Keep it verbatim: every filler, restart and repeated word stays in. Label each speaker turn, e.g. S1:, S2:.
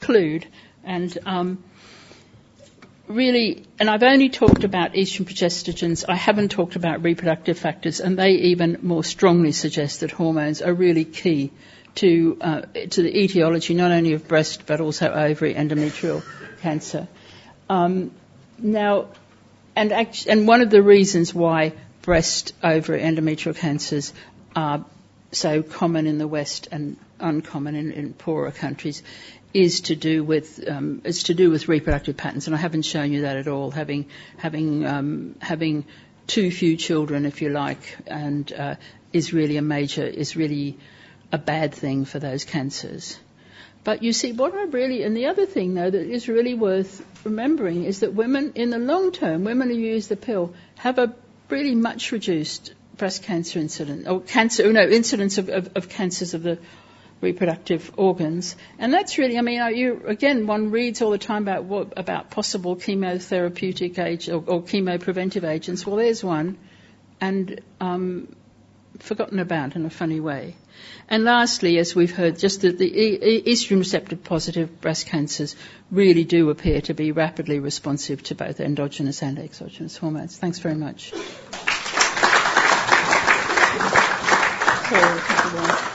S1: exclude. And um, really, and I've only talked about estrogen progestogens. I haven't talked about reproductive factors, and they even more strongly suggest that hormones are really key to uh, to the etiology not only of breast but also ovary endometrial cancer. Um, now, and act- and one of the reasons why breast, ovary, endometrial cancers are so common in the West and uncommon in, in poorer countries is to do with um, is to do with reproductive patterns, and I haven't shown you that at all. Having having um, having too few children, if you like, and uh, is really a major is really a bad thing for those cancers. But you see, what I really, and the other thing though that is really worth remembering is that women, in the long term, women who use the pill have a really much reduced breast cancer incidence, or cancer, no, incidence of, of, of cancers of the reproductive organs. And that's really, I mean, you, again, one reads all the time about what, about possible chemotherapeutic age or, or chemopreventive agents. Well, there's one, and um, forgotten about in a funny way. And lastly, as we've heard, just that the e- estrogen receptor positive breast cancers really do appear to be rapidly responsive to both endogenous and exogenous hormones. Thanks very much.